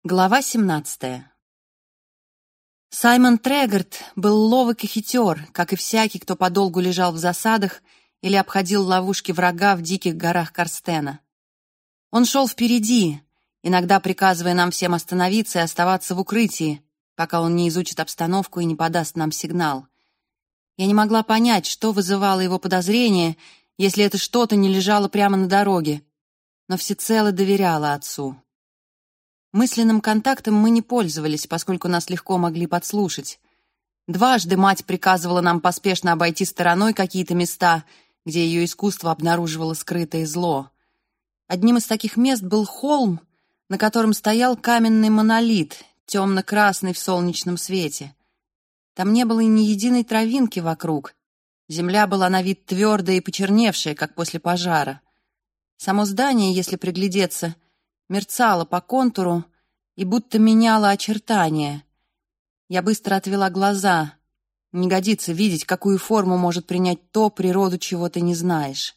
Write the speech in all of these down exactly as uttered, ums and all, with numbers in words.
Глава семнадцатая. Саймон Трегорт был ловок и хитер, как и всякий, кто подолгу лежал в засадах или обходил ловушки врага в диких горах Карстена. Он шел впереди, иногда приказывая нам всем остановиться и оставаться в укрытии, пока он не изучит обстановку и не подаст нам сигнал. Я не могла понять, что вызывало его подозрение, если это что-то не лежало прямо на дороге, но всецело доверяла отцу. Мысленным контактом мы не пользовались, поскольку нас легко могли подслушать. Дважды мать приказывала нам поспешно обойти стороной какие-то места, где ее искусство обнаруживало скрытое зло. Одним из таких мест был холм, на котором стоял каменный монолит, темно-красный в солнечном свете. Там не было и ни единой травинки вокруг. Земля была на вид твердая и почерневшая, как после пожара. Само здание, если приглядеться, мерцала по контуру и будто меняла очертания. Я быстро отвела глаза. Не годится видеть, какую форму может принять то, природу чего ты не знаешь.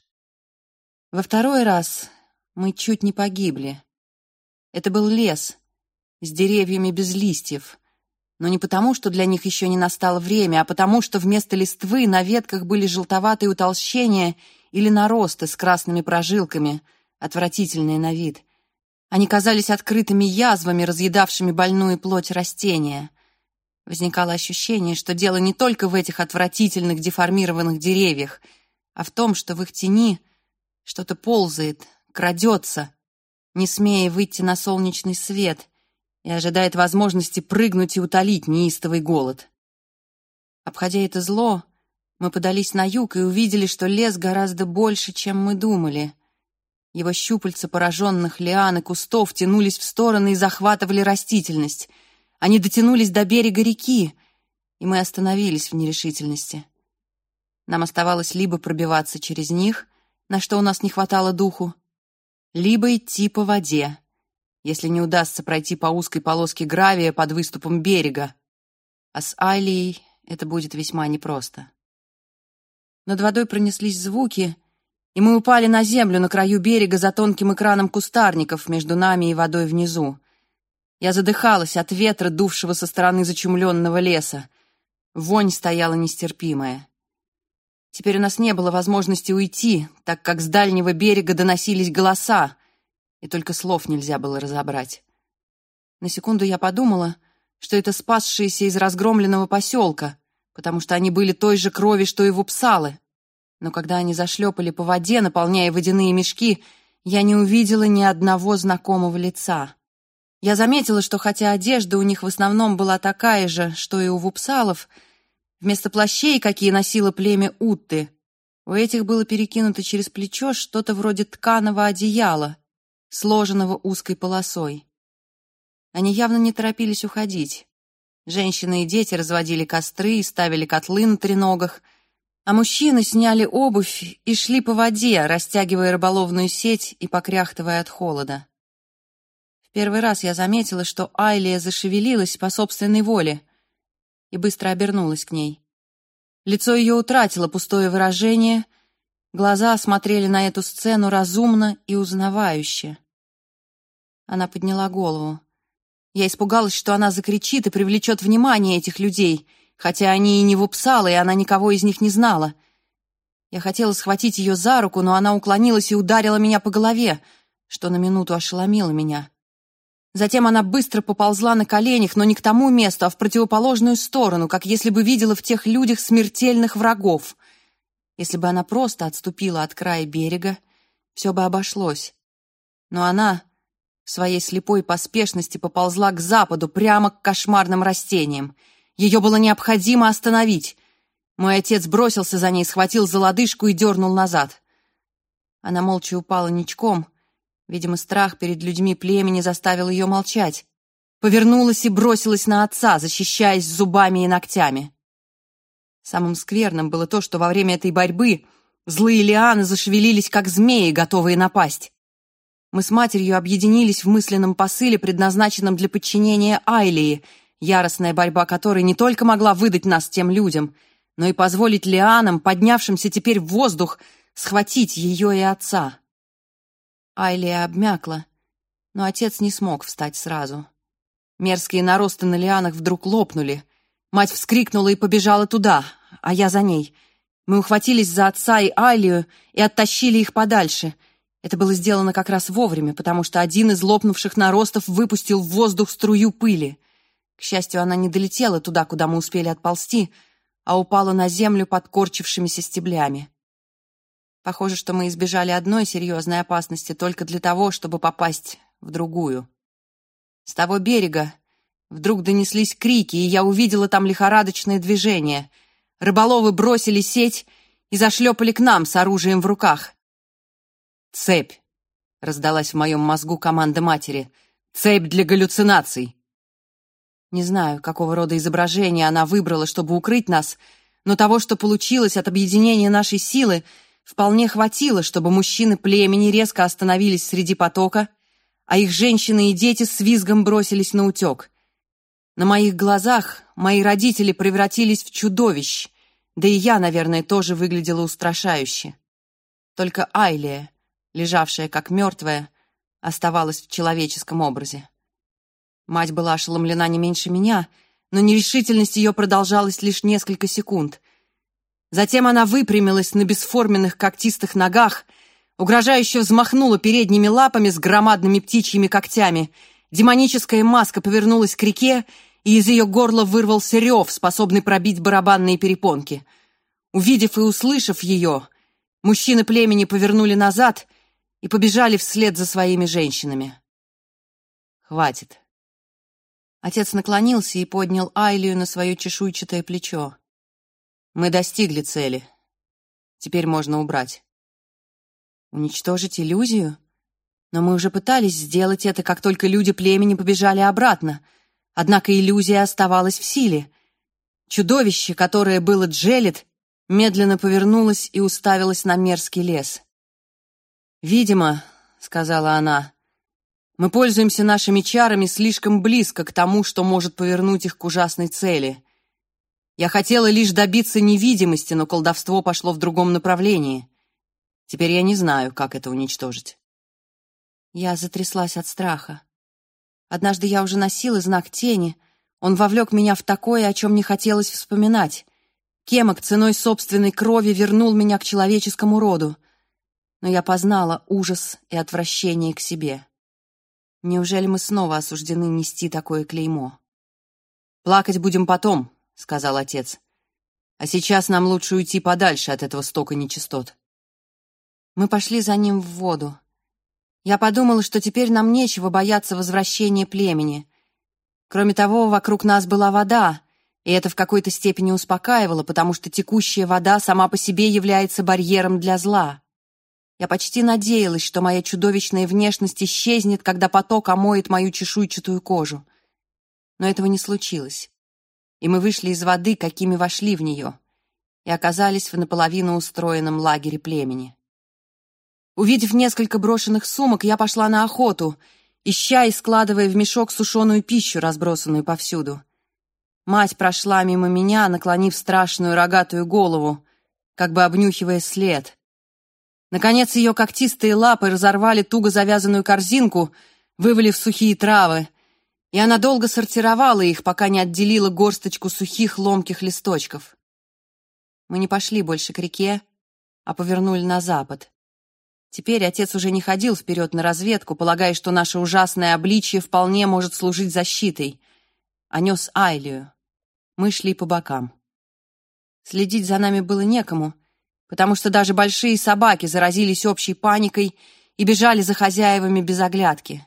Во второй раз мы чуть не погибли. Это был лес с деревьями без листьев, но не потому, что для них еще не настало время, а потому, что вместо листвы на ветках были желтоватые утолщения или наросты с красными прожилками, отвратительные на вид. Они казались открытыми язвами, разъедавшими больную плоть растения. Возникало ощущение, что дело не только в этих отвратительных деформированных деревьях, а в том, что в их тени что-то ползает, крадется, не смея выйти на солнечный свет, и ожидает возможности прыгнуть и утолить неистовый голод. Обходя это зло, мы подались на юг и увидели, что лес гораздо больше, чем мы думали. Его щупальца пораженных лиан и кустов тянулись в стороны и захватывали растительность. Они дотянулись до берега реки, и мы остановились в нерешительности. Нам оставалось либо пробиваться через них, на что у нас не хватало духу, либо идти по воде, если не удастся пройти по узкой полоске гравия под выступом берега. А с Айлией это будет весьма непросто. Над водой пронеслись звуки, и мы упали на землю на краю берега за тонким экраном кустарников между нами и водой внизу. Я задыхалась от ветра, дувшего со стороны зачумленного леса. Вонь стояла нестерпимая. Теперь у нас не было возможности уйти, так как с дальнего берега доносились голоса, и только слов нельзя было разобрать. На секунду я подумала, что это спасшиеся из разгромленного поселка, потому что они были той же крови, что и вупсалы. Но когда они зашлепали по воде, наполняя водяные мешки, я не увидела ни одного знакомого лица. Я заметила, что хотя одежда у них в основном была такая же, что и у вупсалов, вместо плащей, какие носило племя Утты, у этих было перекинуто через плечо что-то вроде тканого одеяла, сложенного узкой полосой. Они явно не торопились уходить. Женщины и дети разводили костры и ставили котлы на треногах, а мужчины сняли обувь и шли по воде, растягивая рыболовную сеть и покряхтывая от холода. В первый раз я заметила, что Айлия зашевелилась по собственной воле и быстро обернулась к ней. Лицо ее утратило пустое выражение, глаза смотрели на эту сцену разумно и узнавающе. Она подняла голову. Я испугалась, что она закричит и привлечет внимание этих людей, хотя они и не вупсалы, и она никого из них не знала. Я хотела схватить ее за руку, но она уклонилась и ударила меня по голове, что на минуту ошеломило меня. Затем она быстро поползла на коленях, но не к тому месту, а в противоположную сторону, как если бы видела в тех людях смертельных врагов. Если бы она просто отступила от края берега, все бы обошлось. Но она в своей слепой поспешности поползла к западу, прямо к кошмарным растениям. Ее было необходимо остановить. Мой отец бросился за ней, схватил за лодыжку и дернул назад. Она молча упала ничком. Видимо, страх перед людьми племени заставил ее молчать. Повернулась и бросилась на отца, защищаясь зубами и ногтями. Самым скверным было то, что во время этой борьбы злые лианы зашевелились, как змеи, готовые напасть. Мы с матерью объединились в мысленном посыле, предназначенном для подчинения Айлии, яростная борьба которой не только могла выдать нас тем людям, но и позволить лианам, поднявшимся теперь в воздух, схватить ее и отца. Айлия обмякла, но отец не смог встать сразу. Мерзкие наросты на лианах вдруг лопнули. Мать вскрикнула и побежала туда, а я за ней. Мы ухватились за отца и Айлию и оттащили их подальше. Это было сделано как раз вовремя, потому что один из лопнувших наростов выпустил в воздух струю пыли. К счастью, она не долетела туда, куда мы успели отползти, а упала на землю под корчившимися стеблями. Похоже, что мы избежали одной серьезной опасности только для того, чтобы попасть в другую. С того берега вдруг донеслись крики, и я увидела там лихорадочное движение. Рыболовы бросили сеть и зашлепали к нам с оружием в руках. «Цепь!» — раздалась в моем мозгу команда матери. «Цепь для галлюцинаций!» Не знаю, какого рода изображение она выбрала, чтобы укрыть нас, но того, что получилось от объединения нашей силы, вполне хватило, чтобы мужчины племени резко остановились среди потока, а их женщины и дети с визгом бросились на утек. На моих глазах мои родители превратились в чудовищ, да и я, наверное, тоже выглядела устрашающе. Только Айлия, лежавшая как мертвая, оставалась в человеческом образе. Мать была ошеломлена не меньше меня, но нерешительность ее продолжалась лишь несколько секунд. Затем она выпрямилась на бесформенных когтистых ногах, угрожающе взмахнула передними лапами с громадными птичьими когтями. Демоническая маска повернулась к реке, и из ее горла вырвался рев, способный пробить барабанные перепонки. Увидев и услышав ее, мужчины племени повернули назад и побежали вслед за своими женщинами. «Хватит». Отец наклонился и поднял Айлию на свое чешуйчатое плечо. «Мы достигли цели. Теперь можно убрать». «Уничтожить иллюзию? Но мы уже пытались сделать это, как только люди племени побежали обратно. Однако иллюзия оставалась в силе. Чудовище, которое было Джелет, медленно повернулось и уставилось на мерзкий лес. «Видимо, — сказала она, — мы пользуемся нашими чарами слишком близко к тому, что может повернуть их к ужасной цели. Я хотела лишь добиться невидимости, но колдовство пошло в другом направлении. Теперь я не знаю, как это уничтожить». Я затряслась от страха. Однажды я уже носила знак тени. Он вовлек меня в такое, о чем не хотелось вспоминать. Кемок ценой собственной крови вернул меня к человеческому роду. Но я познала ужас и отвращение к себе. Неужели мы снова осуждены нести такое клеймо? «Плакать будем потом», — сказал отец. «А сейчас нам лучше уйти подальше от этого стока нечистот». Мы пошли за ним в воду. Я подумала, что теперь нам нечего бояться возвращения племени. Кроме того, вокруг нас была вода, и это в какой-то степени успокаивало, потому что текущая вода сама по себе является барьером для зла. Я почти надеялась, что моя чудовищная внешность исчезнет, когда поток омоет мою чешуйчатую кожу. Но этого не случилось, и мы вышли из воды, какими вошли в нее, и оказались в наполовину устроенном лагере племени. Увидев несколько брошенных сумок, я пошла на охоту, ища и складывая в мешок сушеную пищу, разбросанную повсюду. Мать прошла мимо меня, наклонив страшную рогатую голову, как бы обнюхивая след. Наконец ее когтистые лапы разорвали туго завязанную корзинку, вывалив сухие травы, и она долго сортировала их, пока не отделила горсточку сухих ломких листочков. Мы не пошли больше к реке, а повернули на запад. Теперь отец уже не ходил вперед на разведку, полагая, что наше ужасное обличье вполне может служить защитой, а нес Айлию. Мы шли по бокам. Следить за нами было некому, потому что даже большие собаки заразились общей паникой и бежали за хозяевами без оглядки.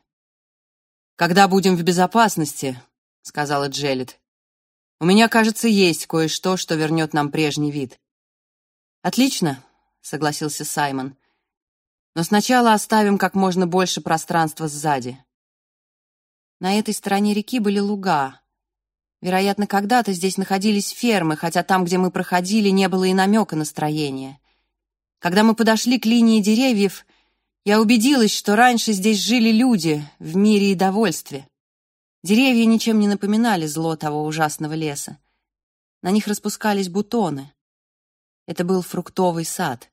«Когда будем в безопасности, — сказала Джелет, — у меня, кажется, есть кое-что, что вернет нам прежний вид». «Отлично, — согласился Саймон, — но сначала оставим как можно больше пространства сзади». На этой стороне реки были луга. Вероятно, когда-то здесь находились фермы, хотя там, где мы проходили, не было и намека на строение. Когда мы подошли к линии деревьев, я убедилась, что раньше здесь жили люди в мире и довольстве. Деревья ничем не напоминали зло того ужасного леса. На них распускались бутоны. Это был фруктовый сад.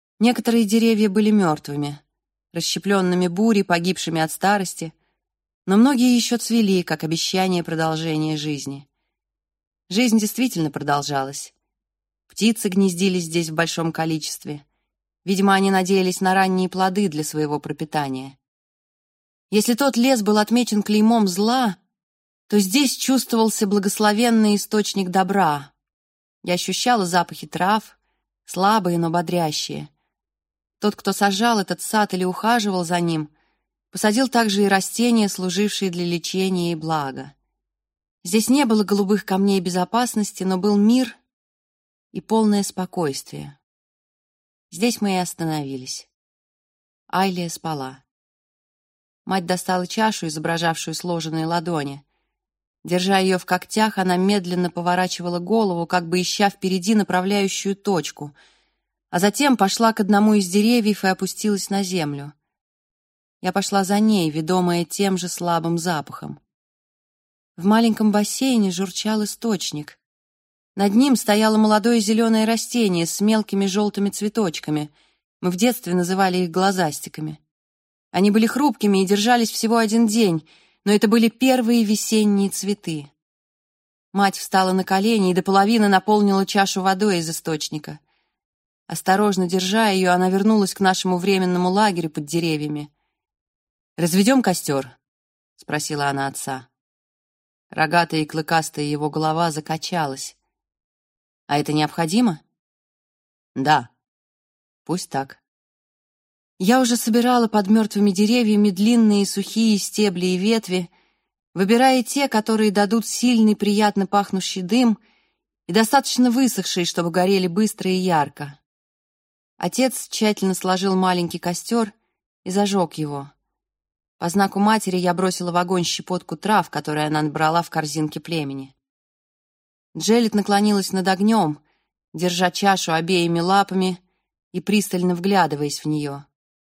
Некоторые деревья были мертвыми, расщепленными бурей, погибшими от старости, Но многие еще цвели, как обещание продолжения жизни. Жизнь действительно продолжалась. Птицы гнездились здесь в большом количестве. Видимо, они надеялись на ранние плоды для своего пропитания. Если тот лес был отмечен клеймом зла, то здесь чувствовался благословенный источник добра. Я ощущала запахи трав, слабые, но бодрящие. Тот, кто сажал этот сад или ухаживал за ним, посадил также и растения, служившие для лечения и блага. Здесь не было голубых камней безопасности, но был мир и полное спокойствие. Здесь мы и остановились. Айлия спала. Мать достала чашу, изображавшую сложенные ладони. Держа ее в когтях, она медленно поворачивала голову, как бы ища впереди направляющую точку, а затем пошла к одному из деревьев и опустилась на землю. Я пошла за ней, ведомая тем же слабым запахом. В маленьком бассейне журчал источник. Над ним стояло молодое зеленое растение с мелкими желтыми цветочками. Мы в детстве называли их глазастиками. Они были хрупкими и держались всего один день, но это были первые весенние цветы. Мать встала на колени и до половины наполнила чашу водой из источника. Осторожно держа ее, она вернулась к нашему временному лагерю под деревьями. «Разведем костер?» — спросила она отца. Рогатая и клыкастая его голова закачалась. «А это необходимо?» «Да, пусть так». Я уже собирала под мертвыми деревьями длинные сухие стебли и ветви, выбирая те, которые дадут сильный, приятно пахнущий дым и достаточно высохшие, чтобы горели быстро и ярко. Отец тщательно сложил маленький костер и зажег его. По знаку матери я бросила в огонь щепотку трав, которые она набрала в корзинке племени. Джеллет наклонилась над огнем, держа чашу обеими лапами и пристально вглядываясь в нее.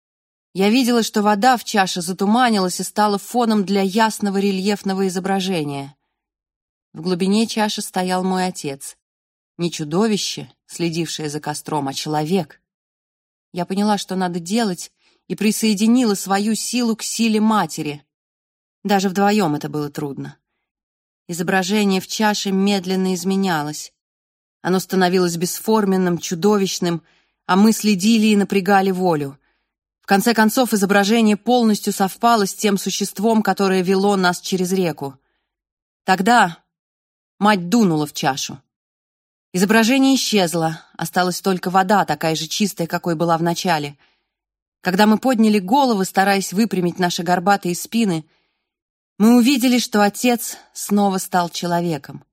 Я видела, что вода в чаше затуманилась и стала фоном для ясного рельефного изображения. В глубине чаши стоял мой отец. Не чудовище, следившее за костром, а человек. Я поняла, что надо делать, и присоединила свою силу к силе матери. Даже вдвоем это было трудно. Изображение в чаше медленно изменялось. Оно становилось бесформенным, чудовищным, а мы следили и напрягали волю. В конце концов, изображение полностью совпало с тем существом, которое вело нас через реку. Тогда мать дунула в чашу. Изображение исчезло, осталась только вода, такая же чистая, какой была в начале. Когда мы подняли головы, стараясь выпрямить наши горбатые спины, мы увидели, что отец снова стал человеком.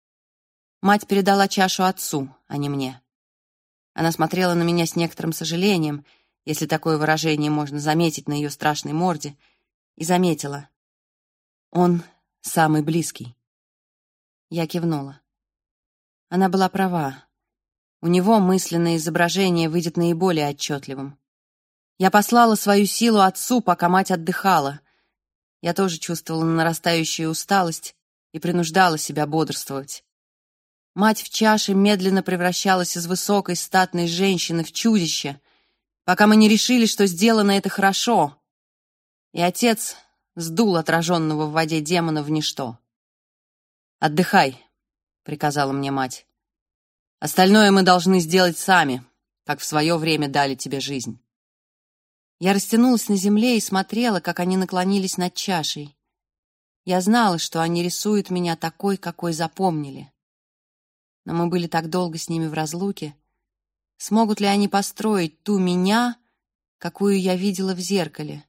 Мать передала чашу отцу, а не мне. Она смотрела на меня с некоторым сожалением, если такое выражение можно заметить на ее страшной морде, и заметила. Он самый близкий. Я кивнула. Она была права. У него мысленное изображение выйдет наиболее отчетливым. Я послала свою силу отцу, пока мать отдыхала. Я тоже чувствовала нарастающую усталость и принуждала себя бодрствовать. Мать в чаше медленно превращалась из высокой статной женщины в чудище, пока мы не решили, что сделано это хорошо, и отец сдул отраженного в воде демона в ничто. «Отдыхай», — приказала мне мать. «Остальное мы должны сделать сами, как в свое время дали тебе жизнь». Я растянулась на земле и смотрела, как они наклонились над чашей. Я знала, что они рисуют меня такой, какой запомнили. Но мы были так долго с ними в разлуке. Смогут ли они построить ту меня, какую я видела в зеркале?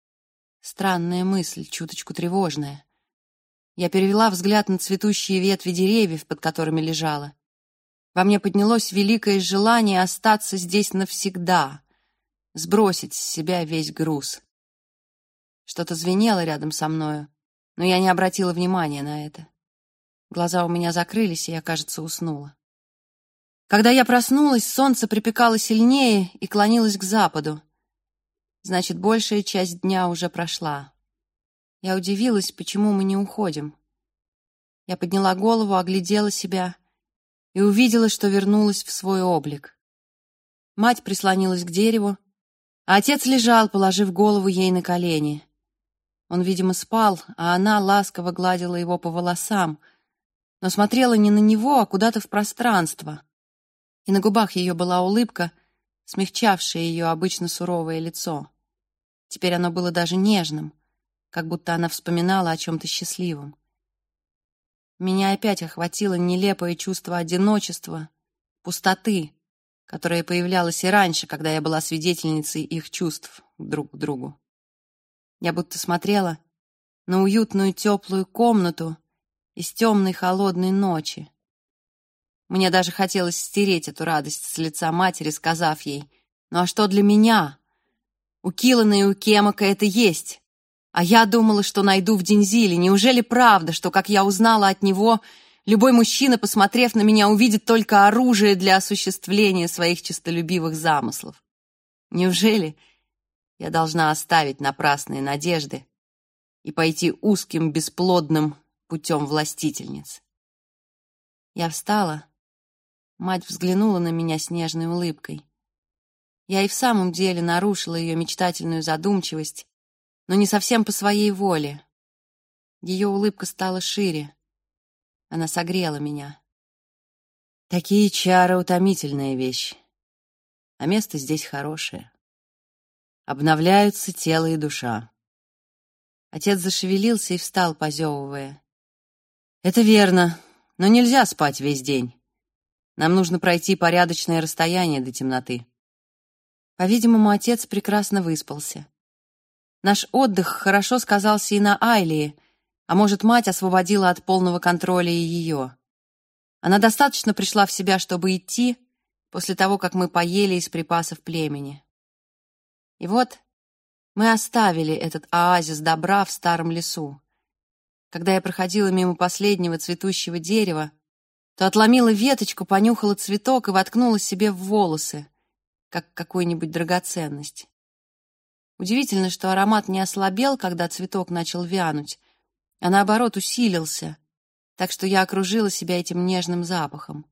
Странная мысль, чуточку тревожная. Я перевела взгляд на цветущие ветви деревьев, под которыми лежала. Во мне поднялось великое желание остаться здесь навсегда, сбросить с себя весь груз. Что-то звенело рядом со мною, но я не обратила внимания на это. Глаза у меня закрылись, и я, кажется, уснула. Когда я проснулась, солнце припекало сильнее и клонилось к западу. Значит, большая часть дня уже прошла. Я удивилась, почему мы не уходим. Я подняла голову, оглядела себя и увидела, что вернулась в свой облик. Мать прислонилась к дереву, а отец лежал, положив голову ей на колени. Он, видимо, спал, а она ласково гладила его по волосам, но смотрела не на него, а куда-то в пространство. И на губах ее была улыбка, смягчавшая ее обычно суровое лицо. Теперь оно было даже нежным, как будто она вспоминала о чем-то счастливом. Меня опять охватило нелепое чувство одиночества, пустоты, которое появлялось и раньше, когда я была свидетельницей их чувств друг к другу. Я будто смотрела на уютную теплую комнату из темной холодной ночи. Мне даже хотелось стереть эту радость с лица матери, сказав ей: «Ну а что для меня? У Киллана и у Кемака это есть. А я думала, что найду в Дензиле. Неужели правда, что, как я узнала от него, любой мужчина, посмотрев на меня, увидит только оружие для осуществления своих честолюбивых замыслов? Неужели я должна оставить напрасные надежды и пойти узким, бесплодным путем властительниц?» Я встала. Мать взглянула на меня с нежной улыбкой. Я и в самом деле нарушила ее мечтательную задумчивость, но не совсем по своей воле. Ее улыбка стала шире. Она согрела меня. «Такие чары — утомительная вещь, а место здесь хорошее. Обновляются тело и душа». Отец зашевелился и встал, позевывая. «Это верно, но нельзя спать весь день. Нам нужно пройти порядочное расстояние до темноты». По-видимому, отец прекрасно выспался. Наш отдых хорошо сказался и на Айлии, а может, мать освободила от полного контроля и ее. Она достаточно пришла в себя, чтобы идти, после того, как мы поели из припасов племени. И вот мы оставили этот оазис добра в старом лесу. Когда я проходила мимо последнего цветущего дерева, то отломила веточку, понюхала цветок и воткнула себе в волосы, как какую-нибудь драгоценность. Удивительно, что аромат не ослабел, когда цветок начал вянуть, а наоборот усилился, так что я окружила себя этим нежным запахом.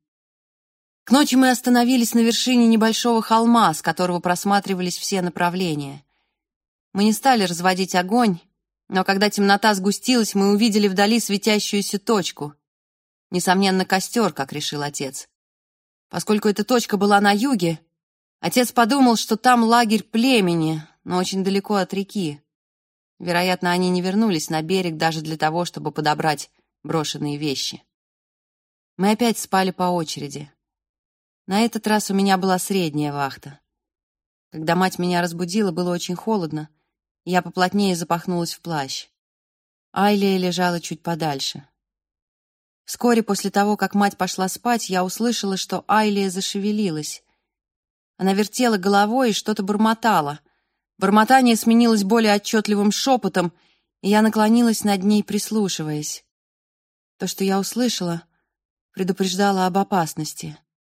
К ночи мы остановились на вершине небольшого холма, с которого просматривались все направления. Мы не стали разводить огонь, но когда темнота сгустилась, мы увидели вдали светящуюся точку. Несомненно, костер, как решил отец. Поскольку эта точка была на юге, отец подумал, что там лагерь племени, но очень далеко от реки. Вероятно, они не вернулись на берег даже для того, чтобы подобрать брошенные вещи. Мы опять спали по очереди. На этот раз у меня была средняя вахта. Когда мать меня разбудила, было очень холодно, и я поплотнее запахнулась в плащ. Айлия лежала чуть подальше. Вскоре после того, как мать пошла спать, я услышала, что Айлия зашевелилась. Она вертела головой и что-то бормотала. Бормотание сменилось более отчетливым шепотом, и я наклонилась над ней, прислушиваясь. То, что я услышала, предупреждало об опасности.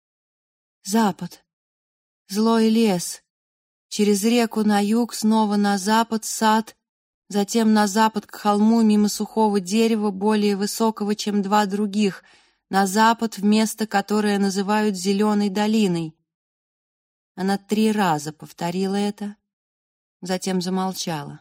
Запад. Злой лес. Через реку на юг, снова на запад, сад, затем на запад к холму мимо сухого дерева, более высокого, чем два других, на запад в место, которое называют Зеленой долиной. Она три раза повторила это, затем замолчала.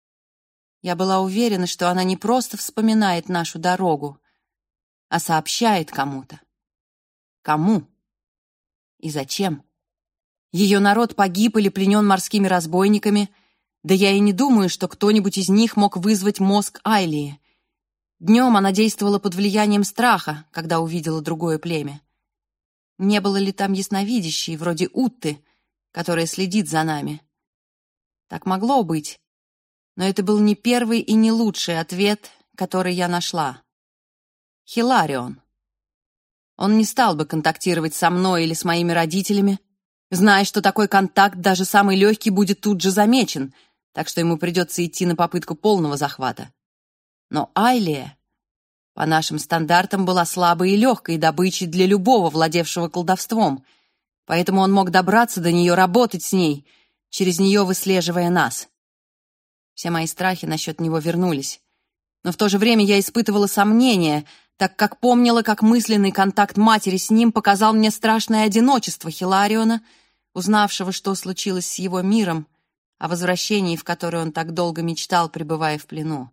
Я была уверена, что она не просто вспоминает нашу дорогу, а сообщает кому-то. Кому? И зачем? Ее народ погиб или пленен морскими разбойниками, да я и не думаю, что кто-нибудь из них мог вызвать мозг Айлии. Днем она действовала под влиянием страха, когда увидела другое племя. Не было ли там ясновидящей, вроде Утты, которая следит за нами? Так могло быть, но это был не первый и не лучший ответ, который я нашла. Хиларион. Он не стал бы контактировать со мной или с моими родителями, зная, что такой контакт, даже самый легкий, будет тут же замечен, так что ему придется идти на попытку полного захвата. Но Айлия, по нашим стандартам, была слабой и легкой добычей для любого, владевшего колдовством, поэтому он мог добраться до нее, работать с ней, через нее выслеживая нас. Все мои страхи насчет него вернулись. Но в то же время я испытывала сомнения, так как помнила, как мысленный контакт матери с ним показал мне страшное одиночество Хилариона, узнавшего, что случилось с его миром, о возвращении, в которое он так долго мечтал, пребывая в плену.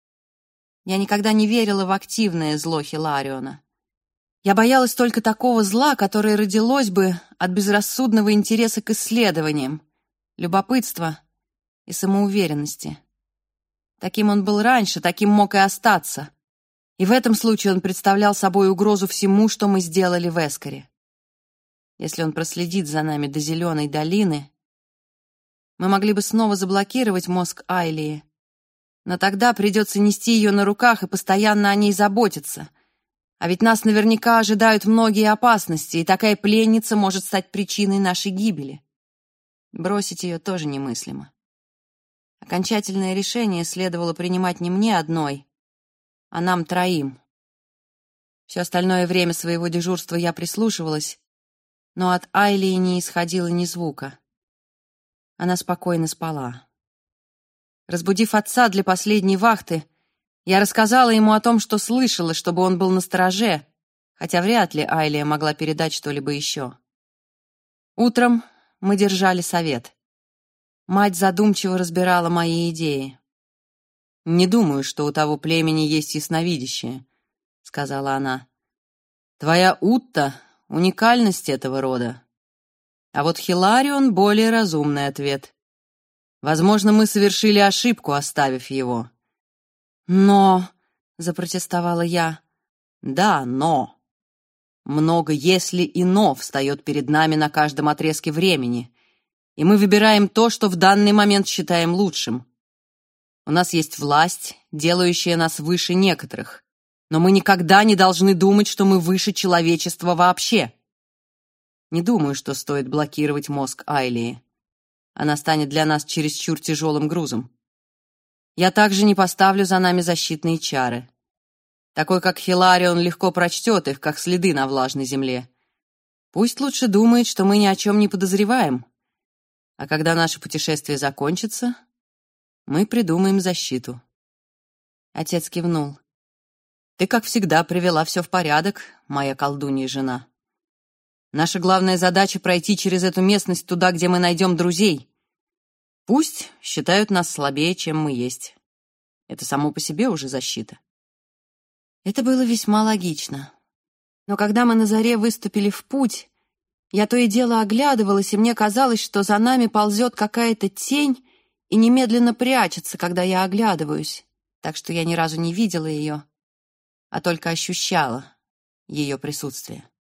Я никогда не верила в активное зло Хилариона. Я боялась только такого зла, которое родилось бы от безрассудного интереса к исследованиям, любопытства и самоуверенности. Таким он был раньше, таким мог и остаться. И в этом случае он представлял собой угрозу всему, что мы сделали в Эскоре. Если он проследит за нами до Зеленой долины, мы могли бы снова заблокировать мозг Айлии, но тогда придется нести ее на руках и постоянно о ней заботиться. А ведь нас наверняка ожидают многие опасности, и такая пленница может стать причиной нашей гибели. Бросить ее тоже немыслимо. Окончательное решение следовало принимать не мне одной, а нам троим. Все остальное время своего дежурства я прислушивалась, но от Айлии не исходило ни звука. Она спокойно спала. Разбудив отца для последней вахты, я рассказала ему о том, что слышала, чтобы он был настороже, хотя вряд ли Айлия могла передать что-либо еще. Утром мы держали совет. Мать задумчиво разбирала мои идеи. «Не думаю, что у того племени есть ясновидящее», — сказала она. «Твоя Утта — уникальность этого рода. А вот Хиларион — более разумный ответ. Возможно, мы совершили ошибку, оставив его». «Но...» — запротестовала я. «Да, но. Много «если» и «но» встает перед нами на каждом отрезке времени, и мы выбираем то, что в данный момент считаем лучшим. У нас есть власть, делающая нас выше некоторых, но мы никогда не должны думать, что мы выше человечества вообще. Не думаю, что стоит блокировать мозг Айлии. Она станет для нас чересчур тяжелым грузом. Я также не поставлю за нами защитные чары. Такой, как Хиларион, легко прочтет их, как следы на влажной земле. Пусть лучше думает, что мы ни о чем не подозреваем. А когда наше путешествие закончится, мы придумаем защиту». Отец кивнул. «Ты, как всегда, привела все в порядок, моя колдунья жена. Наша главная задача — пройти через эту местность туда, где мы найдем друзей. Пусть считают нас слабее, чем мы есть. Это само по себе уже защита». Это было весьма логично. Но когда мы на заре выступили в путь, я то и дело оглядывалась, и мне казалось, что за нами ползет какая-то тень и немедленно прячется, когда я оглядываюсь, так что я ни разу не видела ее, а только ощущала ее присутствие.